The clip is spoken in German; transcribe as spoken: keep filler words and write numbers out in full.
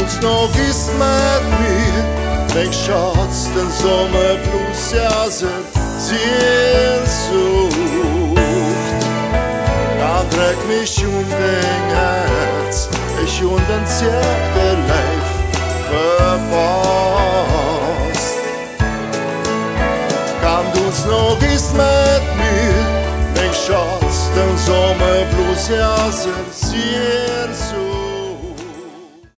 uns noch ist mit mir, mein Schatz, den Sommerblues jasen, Sehnsucht. Dann trägt mich um den Herz, ich und den Zirkel live verpasst. Kann uns noch ist mit mir, mein Schatz, den Sommerblues jasen, Sehnsucht.